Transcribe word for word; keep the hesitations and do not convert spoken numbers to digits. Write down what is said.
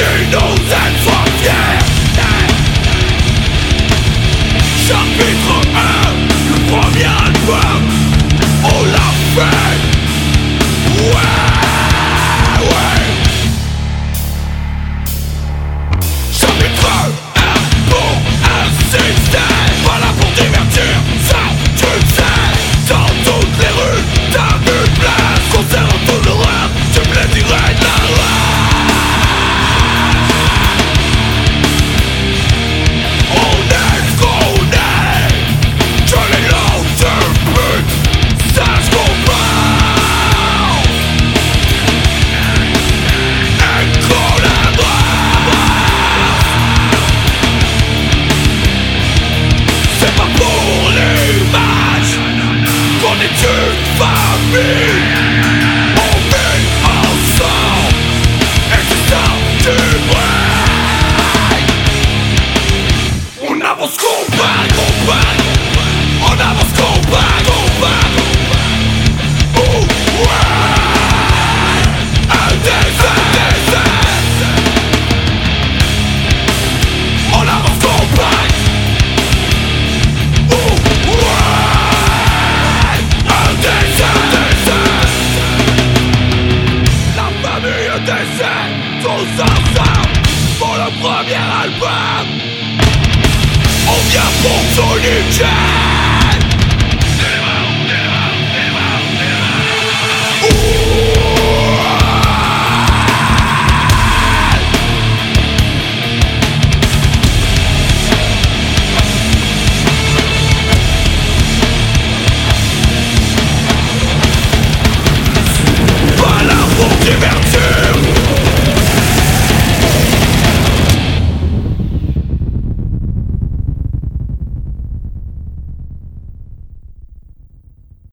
qui nous aide soit fier. Chapitre un, le premier album, on l'a fait. Ouais, ouais. Chapitre un, pour insister, pas là pour divertir, ça tu le sais. Dans toutes les rues, t'as une place, concernant tout l'horreur, tu plaidirais de la rage. On est ce qu'on est, je les lance de but, ça se comprend. Et collabore. C'est pas pour l'image qu'on est une famille. On vit ensemble et c'est ça du bruit. On avance combat, combat. On avance combat, combat. Oh ouais. Un désert, désert. On avance combat. Oh ouais. Un désert, désert. La famille décède, tous ensemble pour le premier album. On vient pour s'unifier.